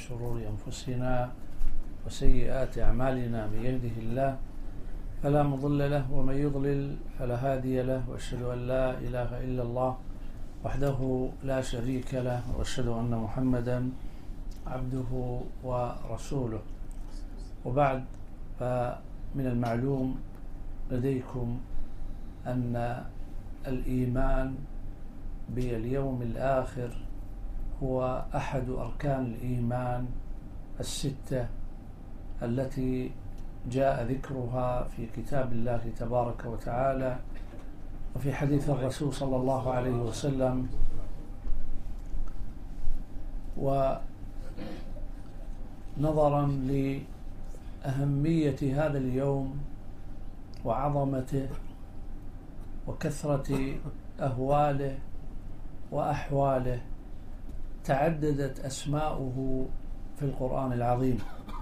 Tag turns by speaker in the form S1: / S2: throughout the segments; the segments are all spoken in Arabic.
S1: شرور أنفسنا وسيئات أعمالنا. من يهده الله فلا مضل له ومن يضلل فلا هادي له، وأشهد أن لا إله إلا الله وحده لا شريك له، وأشهد أن محمدا عبده ورسوله. وبعد، فمن المعلوم لديكم أن الإيمان باليوم الآخر هو أحد أركان الإيمان الستة التي جاء ذكرها في كتاب الله تبارك وتعالى وفي حديث الرسول صلى الله عليه وسلم. ونظرا لأهمية هذا اليوم وعظمته وكثرة أهواله وأحواله تعددت أسماؤه في القرآن العظيم،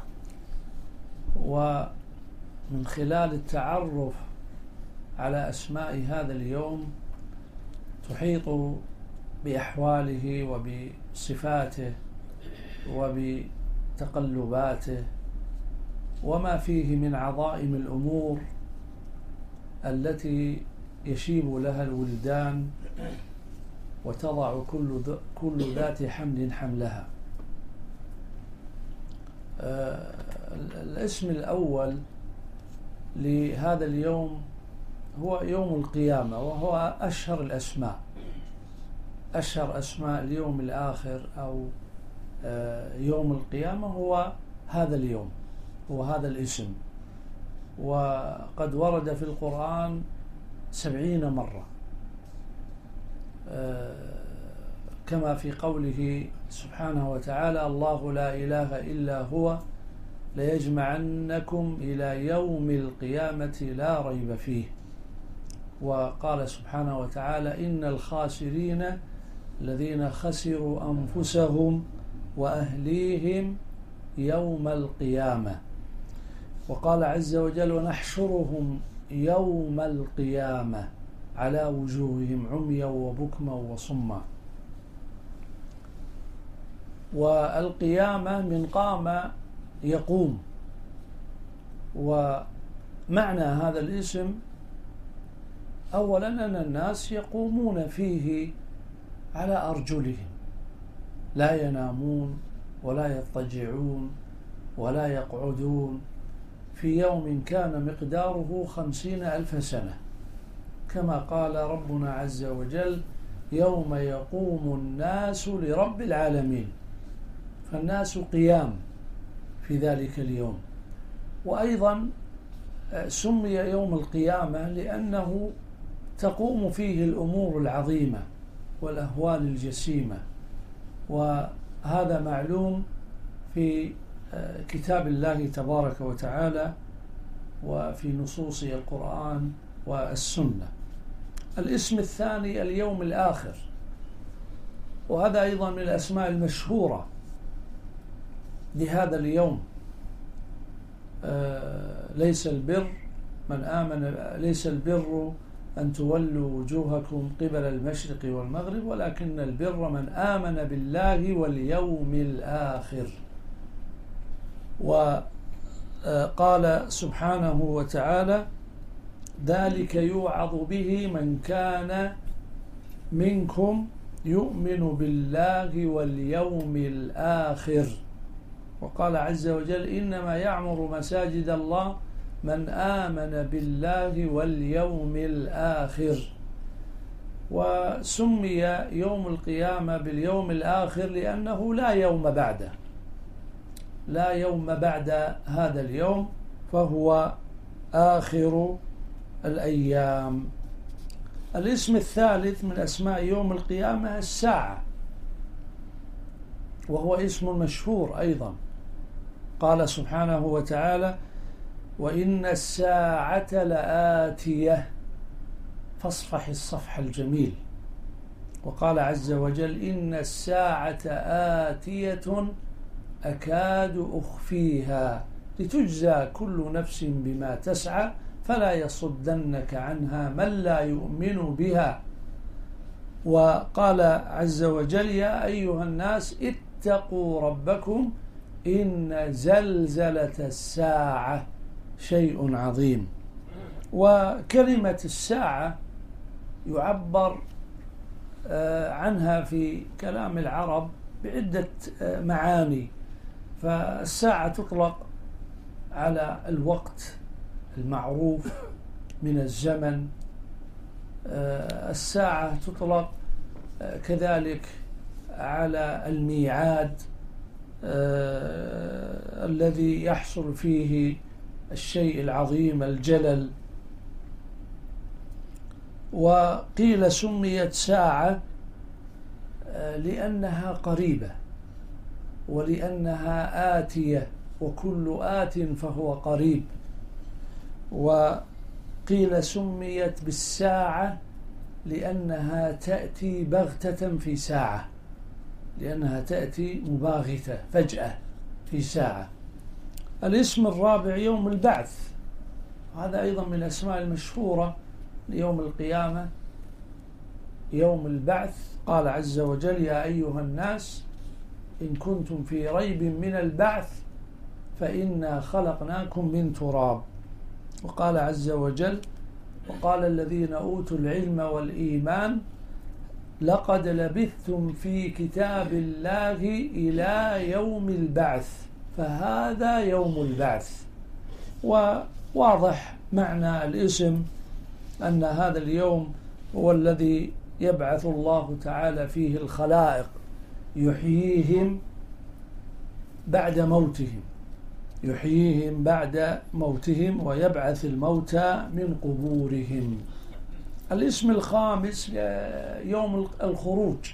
S1: ومن خلال التعرف على أسماء هذا اليوم تحيط بأحواله وبصفاته وبتقلباته وما فيه من عظائم الأمور التي يشيب لها الولدان وتضع كل ذات حمل حملها. الاسم الأول لهذا اليوم هو يوم القيامة، وهو أشهر الأسماء. أشهر أسماء اليوم الآخر أو يوم القيامة هو هذا اليوم، هو هذا الاسم، وقد ورد في القرآن 70 مرة، كما في قوله سبحانه وتعالى: الله لا إله إلا هو ليجمعنكم إلى يوم القيامة لا ريب فيه. وقال سبحانه وتعالى: إن الخاسرين الذين خسروا أنفسهم وأهليهم يوم القيامة. وقال عز وجل: ونحشرهم يوم القيامة على وجوههم عميا وبكما وصما. والقيامة من قام يقوم، ومعنى هذا الاسم أولا أن الناس يقومون فيه على أرجلهم، لا ينامون ولا يضطجعون ولا يقعدون، في يوم كان مقداره 50,000 سنة، كما قال ربنا عز وجل: يوم يقوم الناس لرب العالمين. فالناس قيام في ذلك اليوم. وأيضا سمي يوم القيامة لأنه تقوم فيه الأمور العظيمة والأهوال الجسيمة، وهذا معلوم في كتاب الله تبارك وتعالى وفي نصوص القرآن والسنة. الاسم الثاني اليوم الآخر، وهذا أيضا من الأسماء المشهورة لهذا اليوم. ليس البر أن تولوا وجوهكم قبل المشرق والمغرب، ولكن البر من آمن بالله واليوم الآخر. وقال سبحانه وتعالى: ذلك يوعظ به من كان منكم يؤمن بالله واليوم الآخر. وقال عز وجل: إنما يعمر مساجد الله من آمن بالله واليوم الآخر. وسمي يوم القيامة باليوم الآخر لأنه لا يوم بعده، لا يوم بعد هذا اليوم، فهو آخر الأيام. الاسم الثالث من أسماء يوم القيامة الساعة، وهو اسم مشهور أيضا. قال سبحانه وتعالى: وإن الساعة لآتية فاصفح الصفح الجميل. وقال عز وجل: إن الساعة آتية أكاد أخفيها لتجزى كل نفس بما تسعى فلا يصدنك عنها من لا يؤمن بها. وقال عز وجل: يا أيها الناس اتقوا ربكم إن زلزلة الساعة شيء عظيم. وكلمة الساعة يعبر عنها في كلام العرب بعدة معاني. فالساعة تطلق على الوقت المعروف من الزمن، الساعة تطلق كذلك على الميعاد الذي يحصل فيه الشيء العظيم الجلل. وقيل سميت ساعة لأنها قريبة ولأنها آتية، وكل آت فهو قريب. وقيل سميت بالساعة لأنها تأتي بغتة في ساعة، لأنها تأتي مباغتة فجأة في ساعة. الاسم الرابع يوم البعث، هذا أيضا من الأسماء المشهورة ليوم القيامة، يوم البعث. قال عز وجل: يا أيها الناس إن كنتم في ريب من البعث فإنا خلقناكم من تراب. وقال عز وجل: وقال الذين أوتوا العلم والإيمان لقد لبثتم في كتاب الله إلى يوم البعث فهذا يوم البعث. وواضح معنى الاسم أن هذا اليوم هو الذي يبعث الله تعالى فيه الخلائق، يحييهم بعد موتهم، يحييهم بعد موتهم ويبعث الموتى من قبورهم. الاسم الخامس يوم الخروج،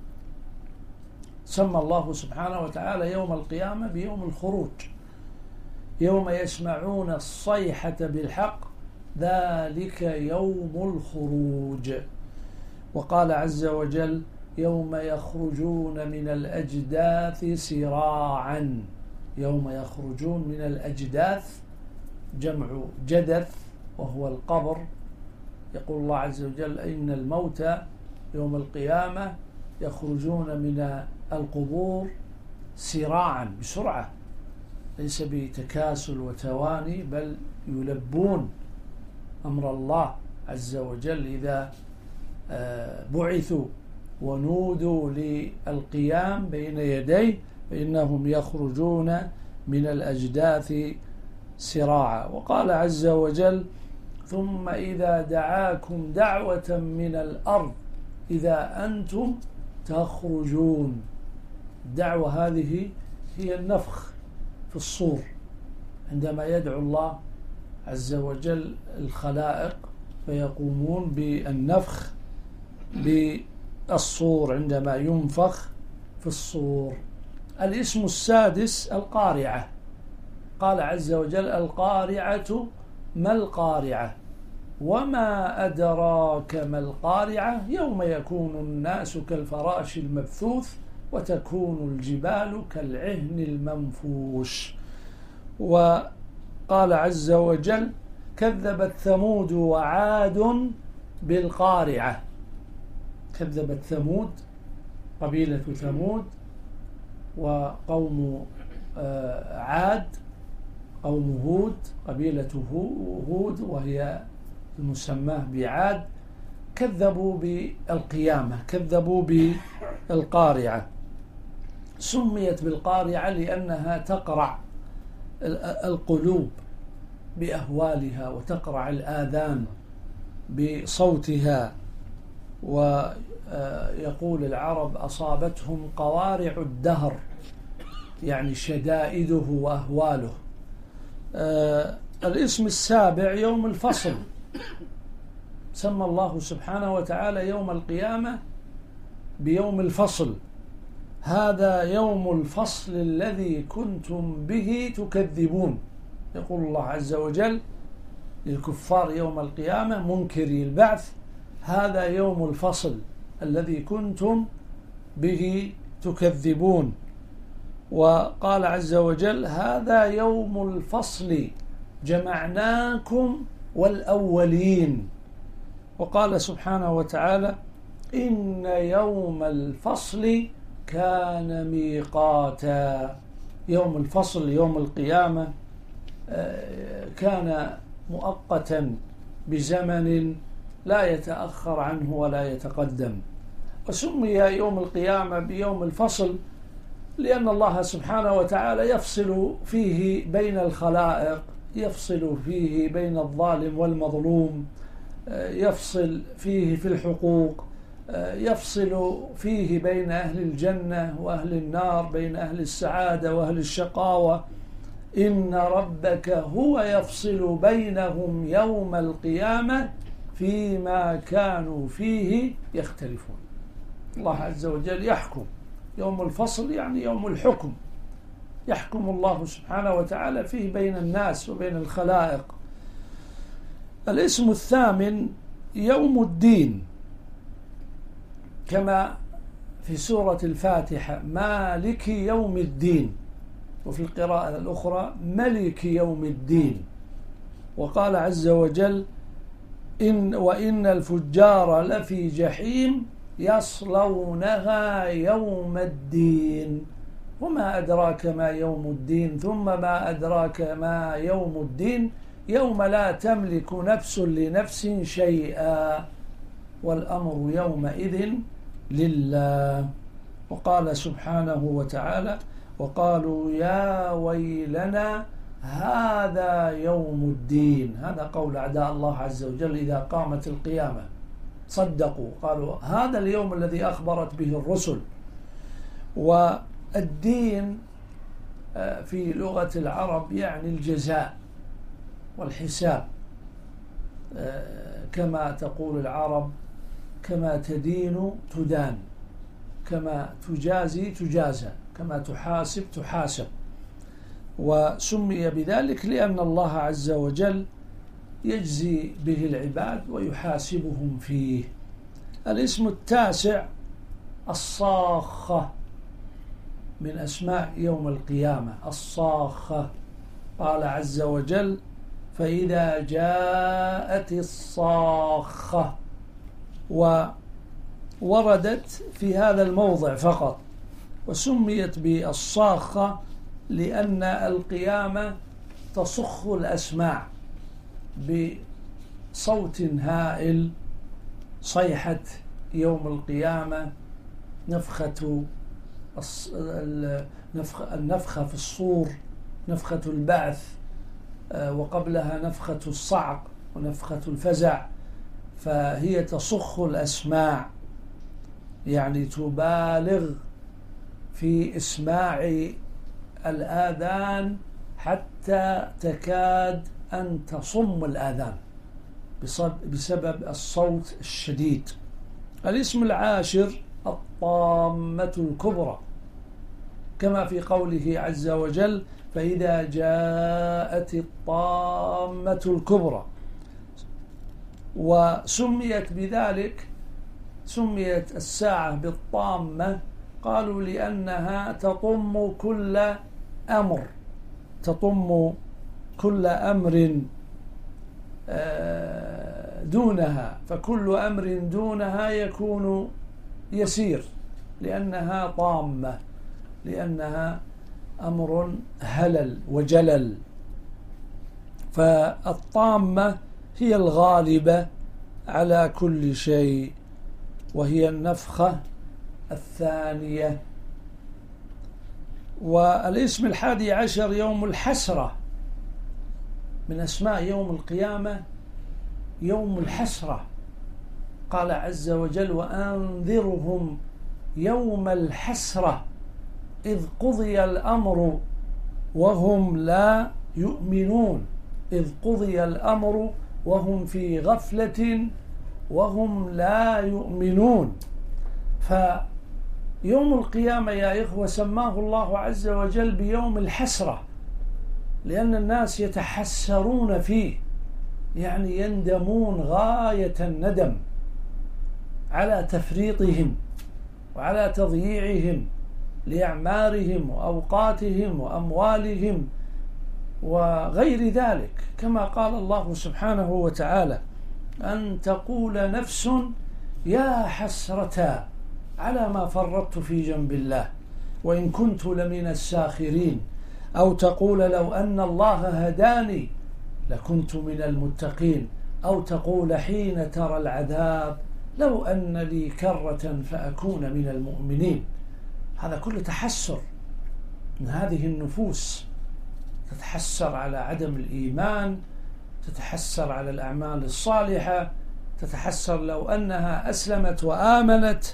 S1: سمى الله سبحانه وتعالى يوم القيامة بيوم الخروج، يوم يسمعون الصيحة بالحق ذلك يوم الخروج. وقال عز وجل: يوم يخرجون من الأجداث سراعا. يوم يخرجون من الأجداث جمع جدث وهو القبر. يقول الله عز وجل: إن الموتى يوم القيامة يخرجون من القبور سراعا، بسرعة، ليس بتكاسل وتواني، بل يلبون أمر الله عز وجل إذا بعثوا ونودوا للقيام بين يديه فإنهم يخرجون من الأجداث سراعا. وقال عز وجل: ثم إذا دعاكم دعوة من الأرض إذا أنتم تخرجون. الدعوة هذه هي النفخ في الصور، عندما يدعو الله عز وجل الخلائق فيقومون بالنفخ بالصور عندما ينفخ في الصور. الاسم السادس القارعة، قال عز وجل: القارعة ما القارعة وما أدراك ما القارعة يوم يكون الناس كالفراش المبثوث وتكون الجبال كالعهن المنفوش. وقال عز وجل: كذبت ثمود وعاد بالقارعة. كذبت ثمود قبيلة ثمود وقوم عاد قوم هود قبيلة هود وهي المسماه بعاد، كذبوا بالقيامة، كذبوا بالقارعة. سميت بالقارعة لأنها تقرع القلوب بأهوالها وتقرع الآذان بصوتها. ويقول العرب: أصابتهم قوارع الدهر، يعني شدائده وأهواله. الاسم السابع يوم الفصل، سمى الله سبحانه وتعالى يوم القيامة بيوم الفصل. هذا يوم الفصل الذي كنتم به تكذبون. يقول الله عز وجل للكفار يوم القيامة منكري البعث: هذا يوم الفصل الذي كنتم به تكذبون. وقال عز وجل: هذا يوم الفصل جمعناكم والأولين. وقال سبحانه وتعالى: إن يوم الفصل كان ميقاتا. يوم الفصل يوم القيامة كان مؤقتا بزمن لا يتأخر عنه ولا يتقدم، وسمي يوم القيامة بيوم الفصل لأن الله سبحانه وتعالى يفصل فيه بين الخلائق، يفصل فيه بين الظالم والمظلوم، يفصل فيه في الحقوق، يفصل فيه بين أهل الجنة وأهل النار، بين أهل السعادة وأهل الشقاوة. إن ربك هو يفصل بينهم يوم القيامة فيما كانوا فيه يختلفون. الله عز وجل يحكم يوم الفصل، يعني يوم الحكم، يحكم الله سبحانه وتعالى فيه بين الناس وبين الخلائق. الاسم الثامن يوم الدين، كما في سورة الفاتحة مالك يوم الدين، وفي القراءة الأخرى ملك يوم الدين. وقال عز وجل وإن الفجار لفي جحيم يصلونها يوم الدين وما أدراك ما يوم الدين ثم ما أدراك ما يوم الدين يوم لا تملك نفس لنفس شيئا والأمر يومئذ لله. وقال سبحانه وتعالى وقالوا يا ويلنا هذا يوم الدين. هذا قول أعداء الله عز وجل إذا قامت القيامة، صدقوا قالوا هذا اليوم الذي أخبرت به الرسل. والدين في لغة العرب يعني الجزاء والحساب، كما تقول العرب كما تدين تدان، كما تجازي تجازى، كما تحاسب تحاسب. وسمي بذلك لأن الله عز وجل يجزي به العباد ويحاسبهم فيه. الاسم التاسع الصاخة، من أسماء يوم القيامة الصاخة. قال عز وجل فإذا جاءت الصاخة، ووردت في هذا الموضع فقط، وسميت بالصاخة لأن القيامة تصخ الأسماع بصوت هائل، صيحة يوم القيامة، النفخة في الصور، نفخة البعث، وقبلها نفخة الصعق ونفخة الفزع، فهي تصخ الأسماع، يعني تبالغ في إسماع الآذان حتى تكاد أن تصم الآذان بسبب الصوت الشديد. الاسم العاشر الطامة الكبرى، كما في قوله عز وجل فإذا جاءت الطامة الكبرى. وسميت بذلك، سميت الساعة بالطامة قالوا لأنها تطم كل أمر، تطم كل أمر دونها، فكل أمر دونها يكون يسير لأنها طامة، لأنها أمر هلل وجلل. فالطامة هي الغالبة على كل شيء، وهي النفخة الثانية. والاسم الحادي عشر يوم الحسرة، من أسماء يوم القيامة يوم الحسرة. قال عز وجل وأنذرهم يوم الحسرة إذ قضي الأمر وهم لا يؤمنون، إذ قضي الأمر وهم في غفلة وهم لا يؤمنون. فيوم القيامة يا إخوة سماه الله عز وجل بيوم الحسرة، لأن الناس يتحسرون فيه، يعني يندمون غاية الندم على تفريطهم وعلى تضييعهم لأعمارهم وأوقاتهم وأموالهم وغير ذلك، كما قال الله سبحانه وتعالى أن تقول نفس يا حسرة على ما فرطت في جنب الله وإن كنت لمن الساخرين أو تقول لو أن الله هداني لكنت من المتقين، أو تقول حين ترى العذاب لو أن لي كرة فأكون من المؤمنين. هذا كله تحسر من هذه النفوس، تتحسر على عدم الإيمان، تتحسر على الأعمال الصالحة، تتحسر لو أنها أسلمت وآمنت.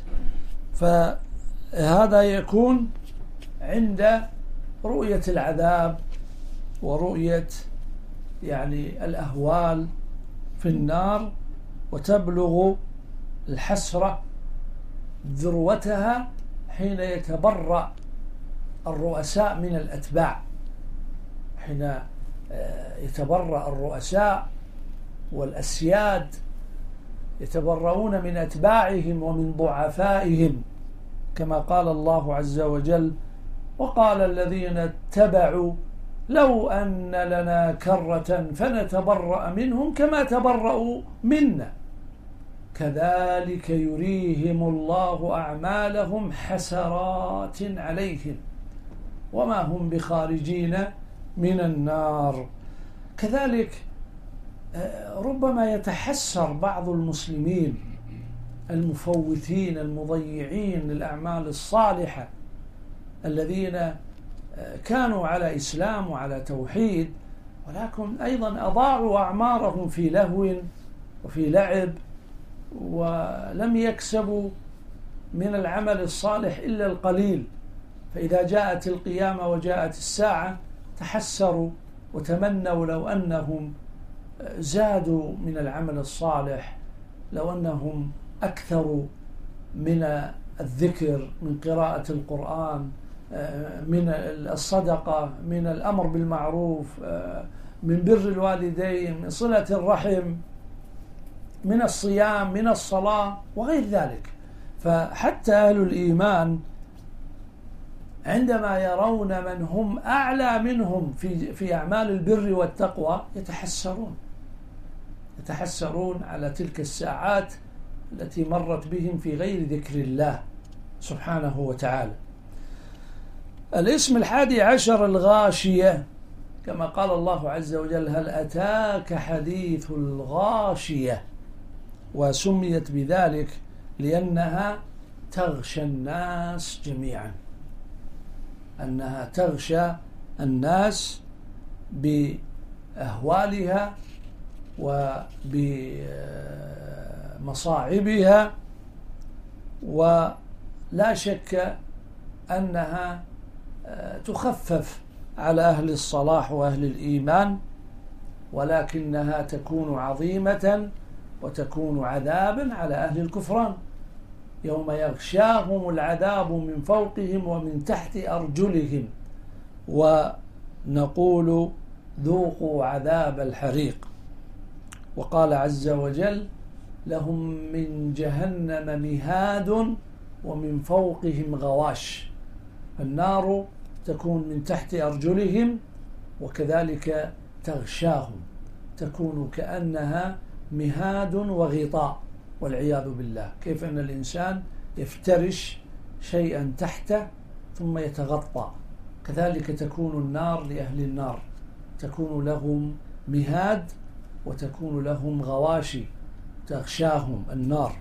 S1: فهذا يكون عند رؤية العذاب ورؤية يعني الأهوال في النار، وتبلغ الحسرة ذروتها حين يتبرأ الرؤساء من الأتباع، حين يتبرأ الرؤساء والأسياد يتبرؤون من أتباعهم ومن ضعفائهم، كما قال الله عز وجل: وقال الذين اتبعوا لو أن لنا كرة فنتبرأ منهم كما تبرأوا منا كذلك يريهم الله أعمالهم حسرات عليهم وما هم بخارجين من النار. كذلك ربما يتحسر بعض المسلمين المفوتين المضيعين للأعمال الصالحة الذين كانوا على إسلام وعلى توحيد، ولكن أيضا أضاعوا أعمارهم في لهو وفي لعب، ولم يكسبوا من العمل الصالح إلا القليل. فإذا جاءت القيامة وجاءت الساعة تحسروا وتمنوا لو أنهم زادوا من العمل الصالح، لو أنهم أكثروا من الذكر، من قراءة القرآن، من الصدقة، من الأمر بالمعروف، من بر الوالدين، من صلة الرحم، من الصيام، من الصلاة وغير ذلك. فحتى أهل الإيمان عندما يرون من هم أعلى منهم في أعمال البر والتقوى يتحسرون على تلك الساعات التي مرت بهم في غير ذكر الله سبحانه وتعالى. الاسم 11 الغاشية، كما قال الله عز وجل: هل أتاك حديث الغاشية، وسميت بذلك لأنها تغشى الناس جميعا، أنها تغشى الناس بأهوالها وبمصاعبها، ولا شك أنها تخفف على أهل الصلاح وأهل الإيمان، ولكنها تكون عظيمة وتكون عذابا على أهل الكفران، يوم يغشاهم العذاب من فوقهم ومن تحت أرجلهم ونقول ذوقوا عذاب الحريق. وقال عز وجل: لهم من جهنم مهاد ومن فوقهم غواش. النار تكون من تحت أرجلهم وكذلك تغشاهم، تكون كأنها مهاد وغطاء والعياذ بالله. كيف أن الإنسان يفترش شيئا تحته ثم يتغطى، كذلك تكون النار لأهل النار، تكون لهم مهاد وتكون لهم غواشي تغشاهم النار.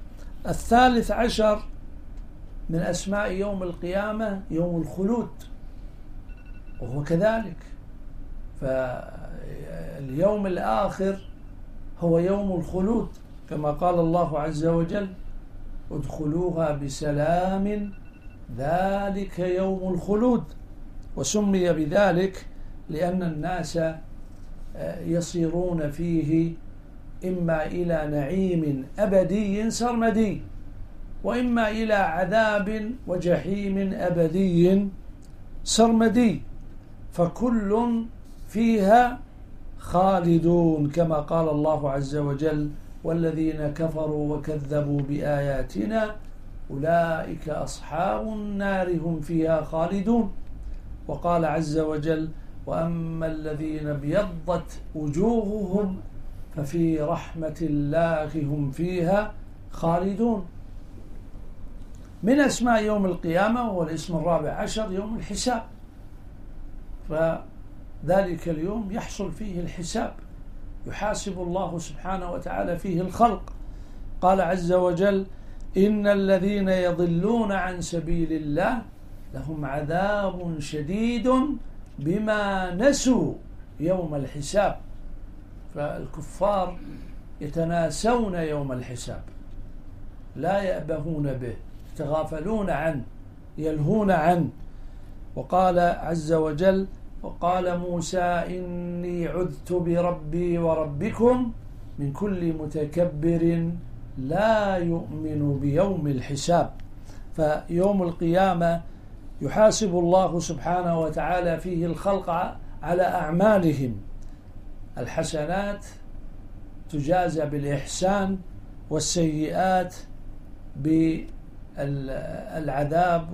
S1: 13 من أسماء يوم القيامة يوم الخلود، وهو كذلك، فاليوم الآخر هو يوم الخلود، كما قال الله عز وجل: ادخلوها بسلام ذلك يوم الخلود. وسمي بذلك لأن الناس يصيرون فيه إما إلى نعيم أبدي سرمدي، وإما إلى عذاب وجحيم أبدي سرمدي، فكل فيها خالدون، كما قال الله عز وجل: والذين كفروا وكذبوا بآياتنا أولئك أصحاب النار هم فيها خالدون. وقال عز وجل: وأما الذين ابيضت وجوههم ففي رحمة الله هم فيها خالدون. من أسماء يوم القيامة هو الاسم 14 يوم الحساب، فذلك اليوم يحصل فيه الحساب، يحاسب الله سبحانه وتعالى فيه الخلق. قال عز وجل: إن الذين يضلون عن سبيل الله لهم عذاب شديد بما نسوا يوم الحساب. فالكفار يتناسون يوم الحساب، لا يأبهون به، يتغافلون عنه، يلهون عنه. وقال عز وجل: وقال موسى إني عذت بربي وربكم من كل متكبر لا يؤمن بيوم الحساب. فيوم القيامة يحاسب الله سبحانه وتعالى فيه الخلق على أعمالهم، الحسنات تجازى بالإحسان والسيئات بالعذاب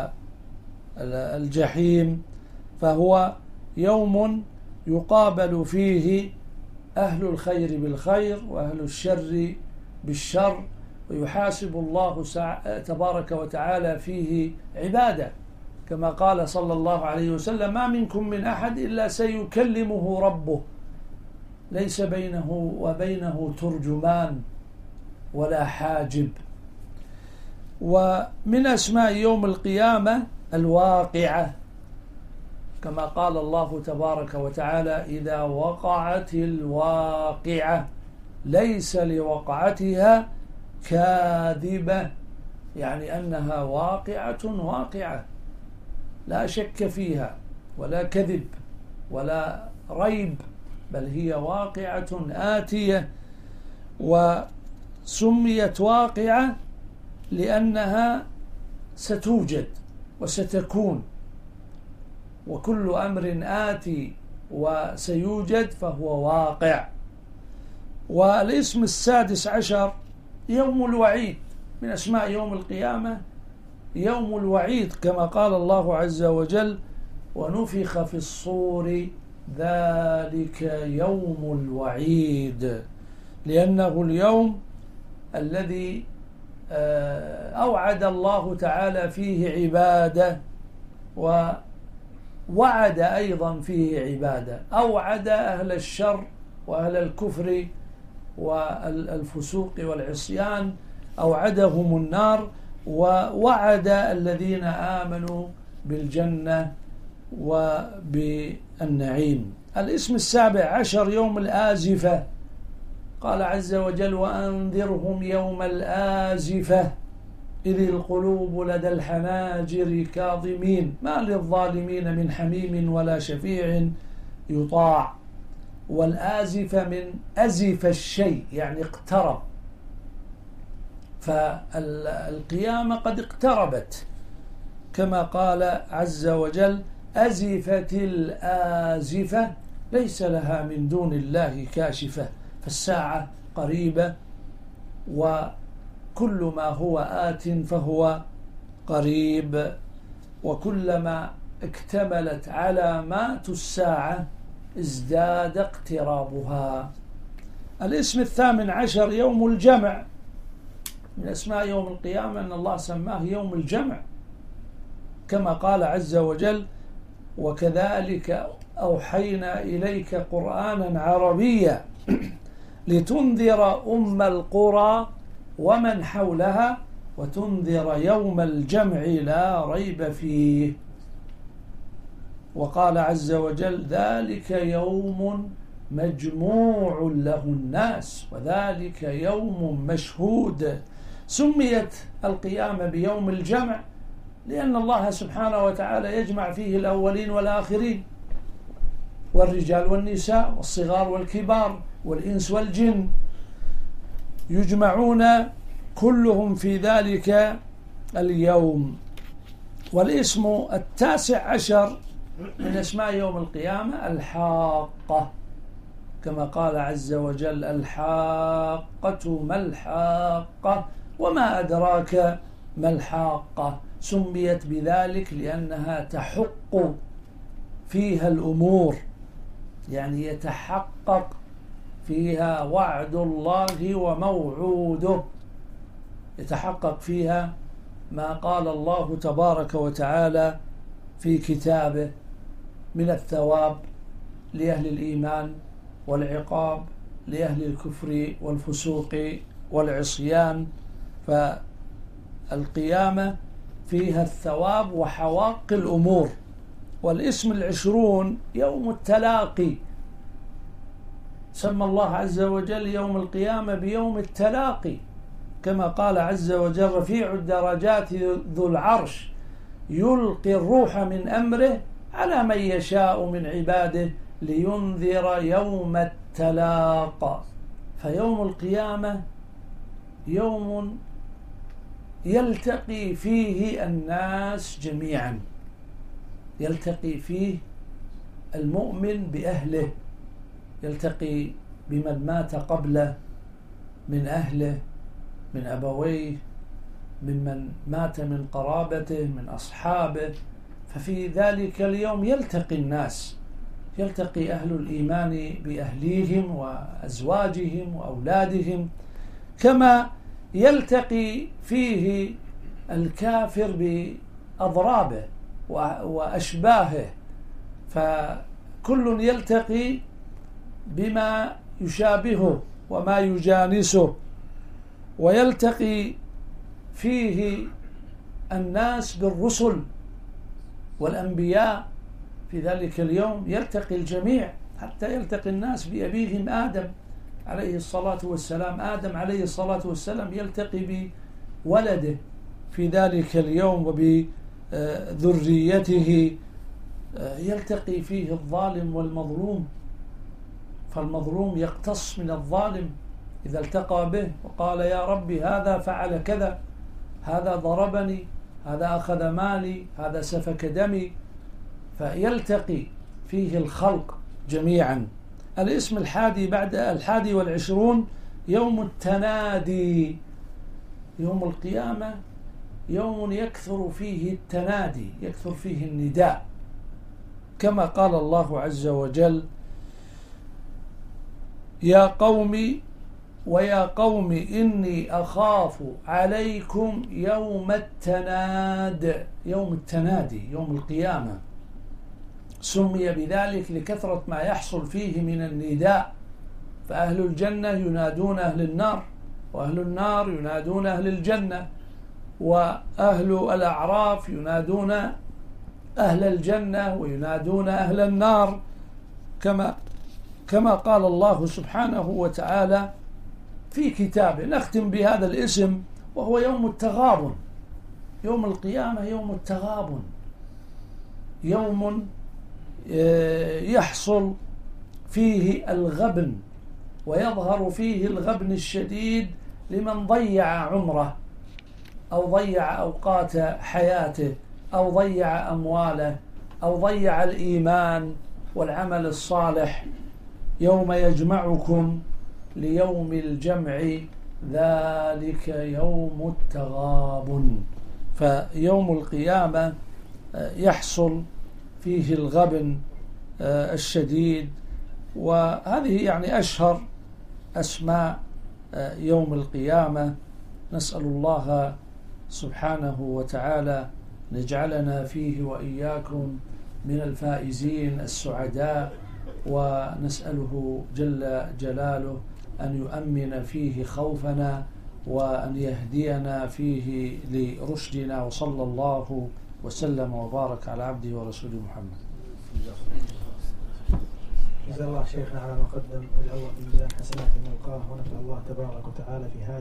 S1: والجحيم. فهو يوم يقابل فيه أهل الخير بالخير وأهل الشر بالشر، ويحاسب الله تبارك وتعالى فيه عباده، كما قال صلى الله عليه وسلم: ما منكم من أحد إلا سيكلمه ربه ليس بينه وبينه ترجمان ولا حاجب. ومن أسماء يوم القيامة الواقعة، كما قال الله تبارك وتعالى: إذا وقعت الواقعة ليس لوقعتها كاذبة، يعني أنها واقعة لا شك فيها ولا كذب ولا ريب، بل هي واقعة آتية. وسميت واقعة لأنها ستوجد وستكون، وكل أمر آتي وسيوجد فهو واقع. والاسم السادس عشر يوم الوعيد، من أسماء يوم القيامة يوم الوعيد، كما قال الله عز وجل: ونفخ في الصور ذلك يوم الوعيد، لأنه اليوم الذي أوعد الله تعالى فيه عباده ووعد أيضا فيه عباده. أوعد أهل الشر وأهل الكفر والفسوق والعصيان، أوعدهم النار، ووعد الذين آمنوا بالجنة وبالنعيم. الاسم السابع عشر يوم الآزفة، قال عز وجل: وأنذرهم يوم الآزفة إذ القلوب لدى الحناجر كاظمين ما للظالمين من حميم ولا شفيع يطاع. والآزفة من أزف الشيء، يعني اقترب، فالقيامة قد اقتربت، كما قال عز وجل: أزفت الآزفة ليس لها من دون الله كاشفة. فالساعة قريبة، وكل ما هو آت فهو قريب، وكلما اكتملت علامات الساعة ازداد اقترابها. الاسم الثامن عشر يوم الجمع، من أسماء يوم القيامة أن الله سماه يوم الجمع، كما قال عز وجل: وكذلك أوحينا إليك قرآنا عربيا لتنذر أم القرى ومن حولها وتنذر يوم الجمع لا ريب فيه. وقال عز وجل: ذلك يوم مجموع له الناس وذلك يوم مشهود. سميت القيامة بيوم الجمع لأن الله سبحانه وتعالى يجمع فيه الأولين والآخرين، والرجال والنساء والصغار والكبار والإنس والجن، يجمعون كلهم في ذلك اليوم. والاسم التاسع عشر من أسماء يوم القيامة الحاقة، كما قال عز وجل: الحاقة ما الحاقة وما أدراك ما الحاقة. سميت بذلك لأنها تحق فيها الأمور، يعني يتحقق فيها وعد الله وموعوده، يتحقق فيها ما قال الله تبارك وتعالى في كتابه من الثواب لأهل الإيمان، والعقاب لأهل الكفر والفسوق والعصيان. فالقيامة فيها الثواب وحواق الأمور. والاسم 20 يوم التلاقي، سمى الله عز وجل يوم القيامة بيوم التلاقي، كما قال عز وجل: رفيع الدرجات ذو العرش يلقي الروح من أمره على من يشاء من عباده لينذر يوم التلاق. فيوم القيامة يوم يلتقي فيه الناس جميعا، يلتقي فيه المؤمن بأهله، يلتقي بمن مات قبله من أهله، من أبويه، ممن مات من قرابته، من أصحابه. ففي ذلك اليوم يلتقي الناس، يلتقي أهل الإيمان بأهليهم وأزواجهم وأولادهم، كما يلتقي فيه الكافر بأضرابه وأشباهه. فكل يلتقي بما يشابهه وما يجانسه. ويلتقي فيه الناس بالرسل والأنبياء. في ذلك اليوم يلتقي الجميع، حتى يلتقي الناس بأبيهم آدم عليه الصلاة والسلام. آدم عليه الصلاة والسلام يلتقي بولده في ذلك اليوم وبذريته. يلتقي فيه الظالم والمظلوم، فالمظلوم يقتص من الظالم إذا التقى به وقال: يا ربي هذا فعل كذا، هذا ضربني، هذا أخذ مالي، هذا سفك دمي. فيلتقي فيه الخلق جميعا. الاسم الحادي بعد 21 يوم التنادي. يوم القيامة يوم يكثر فيه التنادي، يكثر فيه النداء، كما قال الله عز وجل: يا قوم ويا قوم إني أخاف عليكم يوم التناد. يوم التنادي يوم القيامة سمي بذلك لكثرة ما يحصل فيه من النداء. فأهل الجنة ينادون أهل النار، وأهل النار ينادون أهل الجنة، وأهل الأعراف ينادون أهل الجنة وينادون أهل النار، كما قال الله سبحانه وتعالى في كتابه. نختم بهذا الاسم وهو يوم التغابن. يوم القيامة يوم التغابن، يوم يحصل فيه الغبن، ويظهر فيه الغبن الشديد لمن ضيع عمره أو ضيع أوقات حياته أو ضيع أمواله أو ضيع الإيمان والعمل الصالح. يوم يجمعكم ليوم الجمع ذلك يوم التغابن. فيوم القيامة يحصل فيه الغبن الشديد. وهذه يعني أشهر أسماء يوم القيامة. نسأل الله سبحانه وتعالى نجعلنا فيه وإياكم من الفائزين السعداء، ونسأله جل جلاله أن يؤمن فيه خوفنا وأن يهدينا فيه لرشدنا. وصلى الله وسلم وبارك على عبده ورسوله محمد.
S2: جزا الله شيخنا على ما قدم، وجعل الله في ميزان حسناته من القاه، ونفع الله تبارك وتعالى في هذا